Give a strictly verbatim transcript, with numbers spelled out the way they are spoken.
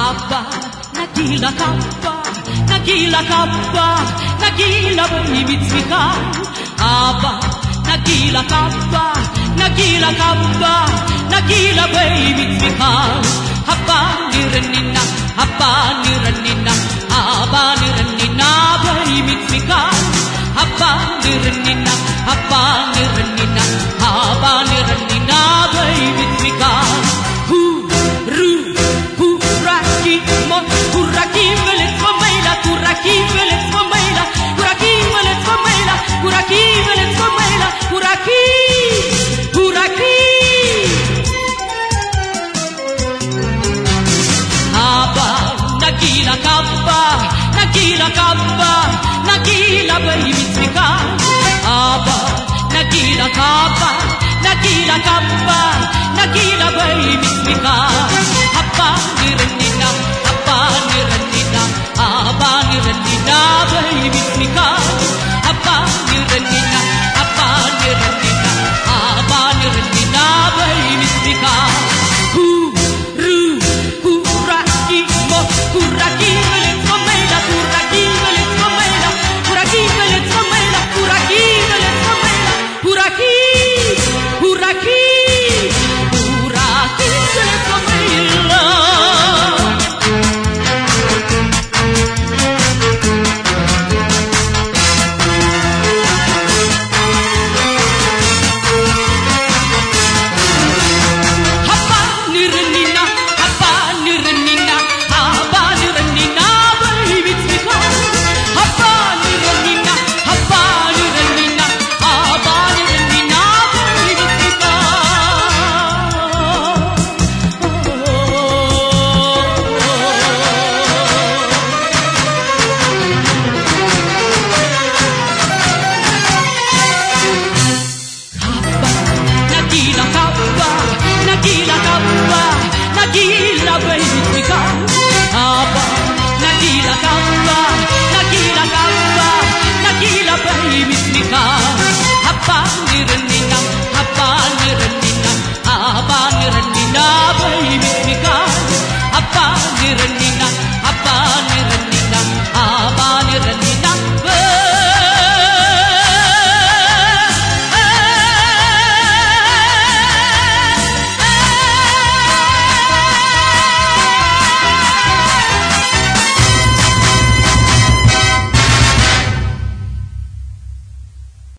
Haba nagila kappa, nagila kappa, nagila bimitsika. Haba nagila kappa, nagila kappa, nagila bimitsika. Haba niranina, haba niranina, haba niranina bimitsika. Haba niranina, haba niranina, haba niranina bimitsika. Kuraki velet famaila, kuraki velet famaila, kuraki velet famaila, kuraki velet famaila, kuraki, kuraki. Haba nagila kappa, nagila kappa, nagila bimitsika. Haba nagila kappa, nagila kappa, nagila bimitsika. Haba niranina, haba niranina, haba niranina.